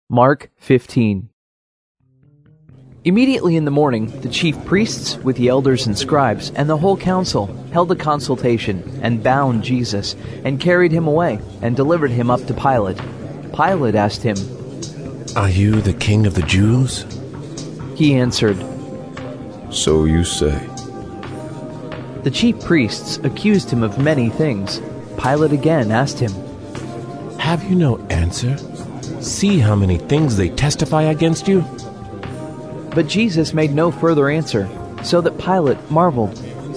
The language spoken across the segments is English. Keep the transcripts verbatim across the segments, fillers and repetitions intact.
Mark fifteen. Immediately in the morning, the chief priests, with the elders and scribes, and the whole council, held a consultation, and bound Jesus, and carried him away, and delivered him up to Pilate. Pilate asked him, "Are you the king of the Jews?" He answered, "So you say." The chief priests accused him of many things. Pilate again asked him, "Have you no answer? See how many things they testify against you." But Jesus made no further answer, so that Pilate marveled.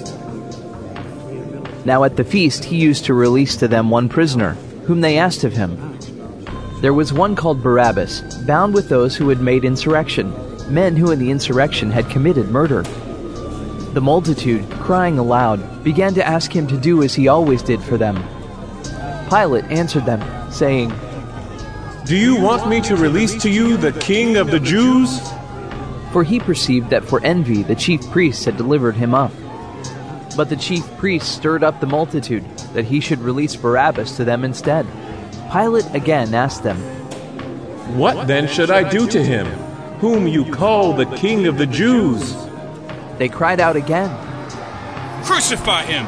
Now at the feast he used to release to them one prisoner, whom they asked of him. There was one called Barabbas, bound with those who had made insurrection, men who in the insurrection had committed murder. The multitude, crying aloud, began to ask him to do as he always did for them. Pilate answered them, saying, "Do you want me to release to you the King of the Jews?" For he perceived that for envy the chief priests had delivered him up. But the chief priests stirred up the multitude, that he should release Barabbas to them instead. Pilate again asked them, "What then should I do to him, whom you call the King of the Jews?" They cried out again. "Crucify him!"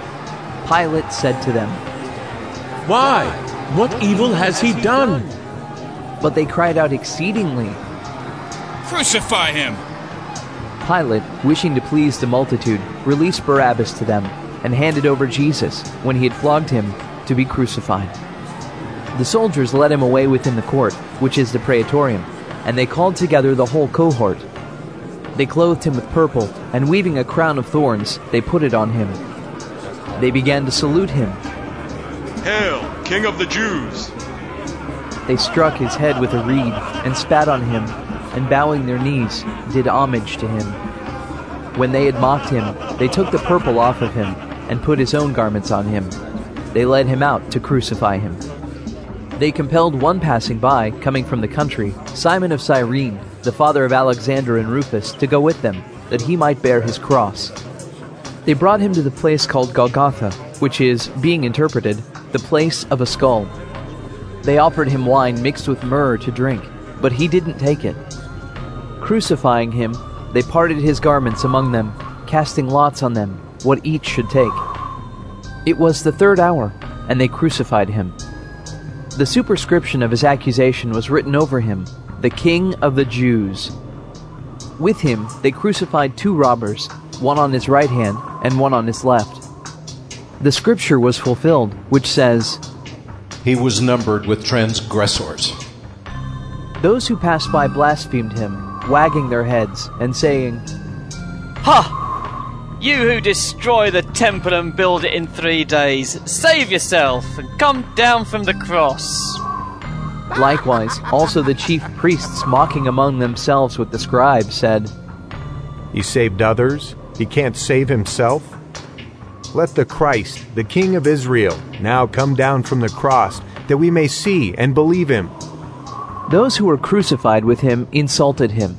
Pilate said to them, "Why? What evil has he done?" But they cried out exceedingly. "Crucify him!" Pilate, wishing to please the multitude, released Barabbas to them, and handed over Jesus, when he had flogged him, to be crucified. The soldiers led him away within the court, which is the Praetorium, and they called together the whole cohort. They clothed him with purple, and weaving a crown of thorns, they put it on him. They began to salute him. "Hail, King of the Jews!" They struck his head with a reed, and spat on him, and bowing their knees, did homage to him. When they had mocked him, they took the purple off of him, and put his own garments on him. They led him out to crucify him. They compelled one passing by, coming from the country, Simon of Cyrene, the father of Alexander and Rufus, to go with them, that he might bear his cross. They brought him to the place called Golgotha, which is, being interpreted, the place of a skull. They offered him wine mixed with myrrh to drink, but he didn't take it. Crucifying him, they parted his garments among them, casting lots on them, what each should take. It was the third hour, and they crucified him. The superscription of his accusation was written over him, "The King of the Jews." With him they crucified two robbers, one on his right hand and one on his left. The scripture was fulfilled, which says, "He was numbered with transgressors." Those who passed by blasphemed him, wagging their heads and saying, "Ha! You who destroy the temple and build it in three days, save yourself and come down from the cross." Likewise, also the chief priests, mocking among themselves with the scribes, said, "He saved others. He can't save himself. Let the Christ, the King of Israel, now come down from the cross, that we may see and believe him." Those who were crucified with him insulted him.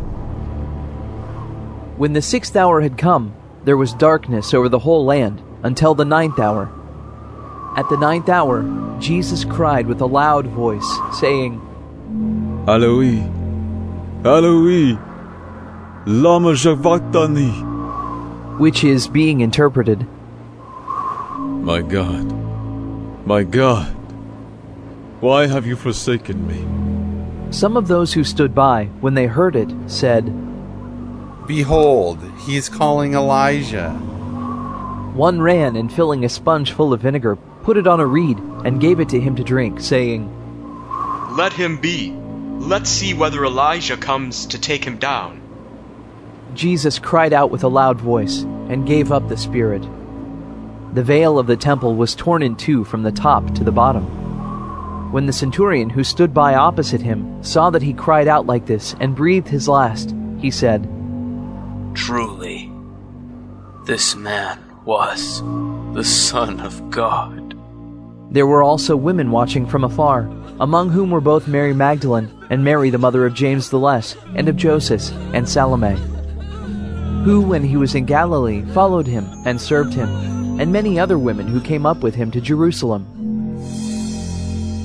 When the sixth hour had come, there was darkness over the whole land until the ninth hour. At the ninth hour, Jesus cried with a loud voice, saying, "Eloi, Eloi, lama sabachthani," which is, being interpreted, "My God, my God, why have you forsaken me?" Some of those who stood by, when they heard it, said, "Behold, he is calling Elijah." One ran and, filling a sponge full of vinegar, put it on a reed and gave it to him to drink, saying, "Let him be. Let's see whether Elijah comes to take him down." Jesus cried out with a loud voice and gave up the spirit. The veil of the temple was torn in two from the top to the bottom. When the centurion who stood by opposite him saw that he cried out like this and breathed his last, he said, "Truly, this man was the Son of God." There were also women watching from afar, among whom were both Mary Magdalene and Mary the mother of James the Less, and of Joseph and Salome, who, when he was in Galilee, followed him and served him, and many other women who came up with him to Jerusalem.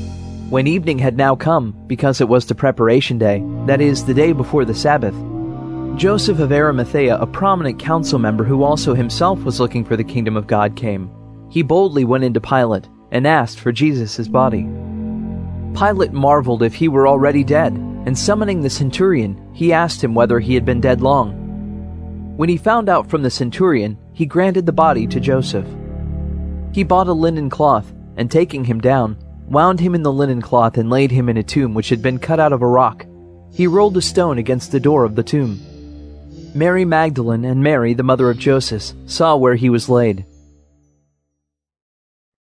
When evening had now come, because it was the preparation day, that is, the day before the Sabbath, Joseph of Arimathea, a prominent council member who also himself was looking for the kingdom of God, came. He boldly went into Pilate and asked for Jesus' body. Pilate marveled if he were already dead, and summoning the centurion, he asked him whether he had been dead long. When he found out from the centurion, he granted the body to Joseph. He bought a linen cloth, and taking him down, wound him in the linen cloth and laid him in a tomb which had been cut out of a rock. He rolled a stone against the door of the tomb. Mary Magdalene and Mary, the mother of Joseph, saw where he was laid,